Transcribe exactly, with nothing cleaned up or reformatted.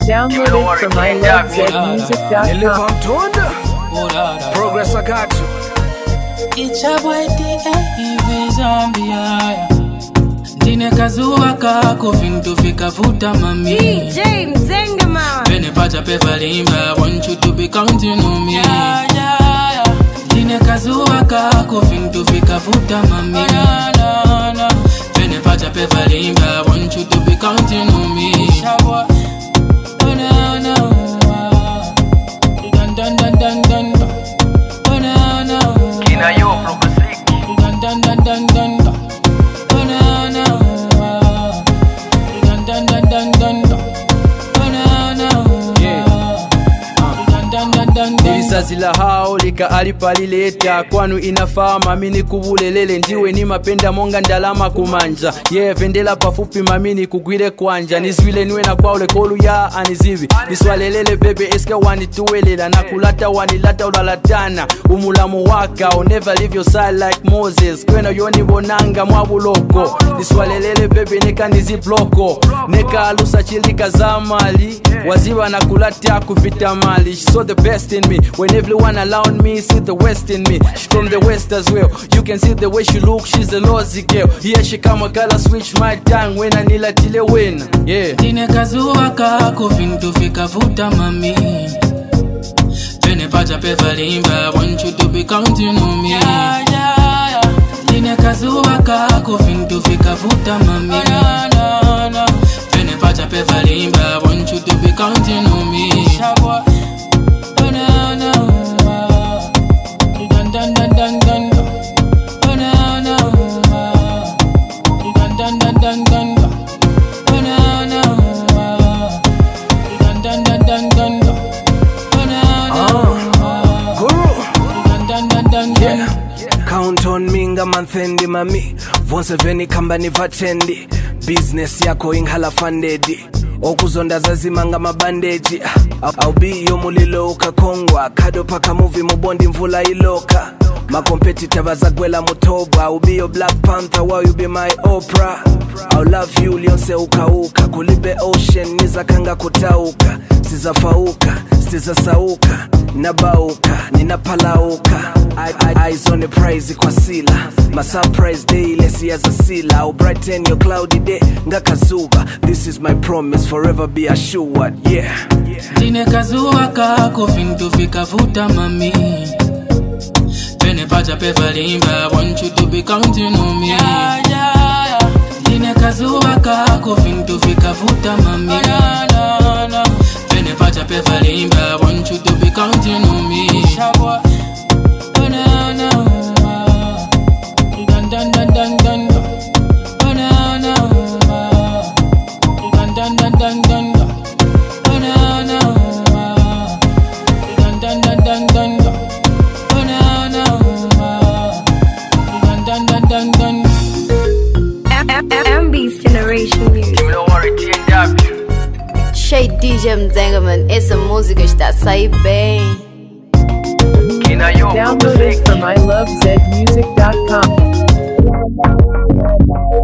Download it from I love zed music dot com. Progress, I got you. It's a boy the Zambia. Dine kazuwa kako fintu fika futa mami. D J Mzenga mama. Bene pacha pepa limba, want you to be counting on me. Yeah, yeah, yeah. Dine kazuwa kako fintu fika futa mami. Oh, no, no, no. Bene pacha pepa limba, want you to be counting on me. Shabwa. Oh no no. Dun dun dun dun dun. Oh no no. Kina yo progressive. Dun dun dun dun dun. Oh no no. Dun dun dun dun dun. Oh no no. Yeah. Dun dun dun dun dun. Ilisazila hao lika alipalileta kwanu inafaa mamini kubulelele ndiwe ni mapenda monga ndalama kumanja yeah vendela pafupi mamini kugwire kwanja nizwile niwe na kwaule kolu ya anizivi niswalelele bebe eska wani tuwelela na kulata wani lata ulalatana umulamu waka I'll never leave your side like Moses kwena yoni bonanga mwabuloko niswalelele bebe neka nizibloko neka alusa chilika zamali waziwa na kulata kufita mali she saw the best in me when everyone around me see the west in me. She from the west as well. You can see the way she look, she's a lousy girl. Yeah, she come a color switch my tongue when I nila tile win. Yeah. Dine kazuwa kako fintu fika futa mami. Bene pacha pepa limba, want you to be counting on me. Yeah, yeah, yeah. Dine kazuwa kako fintu fika futa mami. Oh, no, no. Bene pacha pepa limba, want you to be counting on me. Shabwa. Oh no no. Dun dun dun dun dun. Oh no no. Dun dun dun dun dun. Oh no no. Dun dun dun dun dun. Oh no no. Guru. Dun dun dun dun dun. Count on me nga manthendi mami. Vonse veni kamba ni vatendi. Business yako inghala fundedi. Okuzonda zazimanga mabandeji. I'll be yo mulilo ukakongwa. Kado paka movie mubondi mvula iloka. My competitor bazagwela mutoba. I'll be your Black Panther while you be my Oprah. I'll love you lionse uka uka. Kulibe ocean niza kanga kutauka. Siza fauka, siza sauka. Nabauka, ninapalauka. Eyes on the prize kwa sila. My surprise day lesi as a sila. I'll brighten your cloudy day ngakazuba. This is my promise, forever be assured. Yeah. Dine kazuwa kako fintu fika futa mami. Bene pacha pepa limba, want you to be counting on me. Yeah, yeah, yeah. Dine kazuwa kako fintu fika futa mami. Oh, no, no, no. Bene pacha pepa limba, want you to be counting on me. Shabwa. Oh no no. Dun dun dun dun dun. Oh no no. Dun dun dun dun dun. Oh no no. Dun dun dun dun dun. Oh no no. Dun dun dun dun dun. M B's Generation Music. You know what it is. Shade D J Mzengaman, essa música está a sair bem. Kina yo Download it from I love zed music dot com.